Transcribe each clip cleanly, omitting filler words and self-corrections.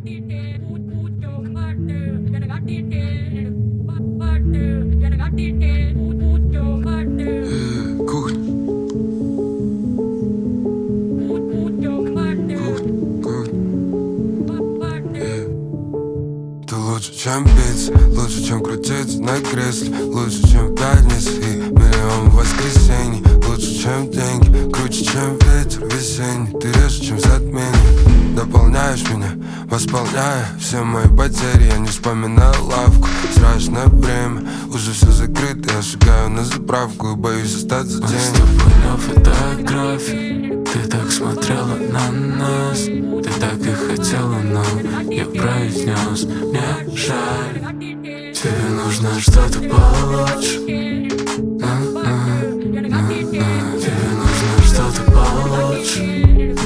Ты лучше, чем пицца, лучше, чем крутиться на кресле, лучше, чем пятница и миллион воскресений. Лучше, чем деньги, круче, чем ветер весенний. Ты реже, чем затмение, дополняешь меня, восполняя все мои потери. Я не вспоминаю лавку, страшное время, уже все закрыто. Я шагаю на заправку и боюсь остаться Мы тенью. с тобой на фотографии, ты так смотрела на нас, ты так и хотела, но я произнес: мне жаль, тебе нужно что-то получше. Тебе нужно что-то получше.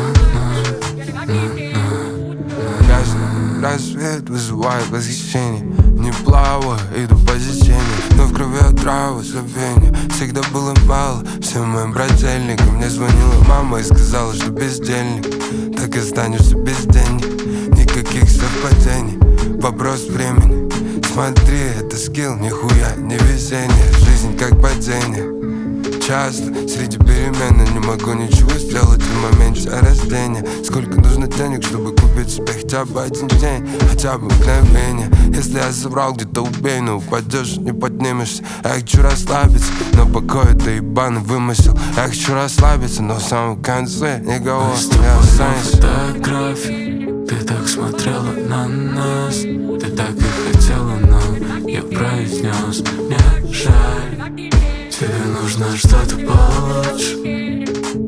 Рассвет вызывает восхищение. Не плаваю, иду по течению, но в крови отрава, забвение. Всегда было мало всем моим брательникам. Мне звонила мама и сказала, что бездельник, так и останешься без денег. Никаких совпадений, вопрос времени. Смотри, это скилл, нихуя не везение. Жизнь как падение. Часто среди перемен я не могу ничего сделать в моменте рождения. Сколько нужно денег, чтобы купить себе хотя бы один день, хотя бы мгновение. Если я забрал где-то, убей, но упадешь, не поднимешься. Я хочу расслабиться, но покой это ебаный вымысел. Я хочу расслабиться, но в самом конце никого не останется. Фотографии, ты так смотрела на нас, ты так и хотела, но я произнес: мне жаль, тебе нужно что-то получше.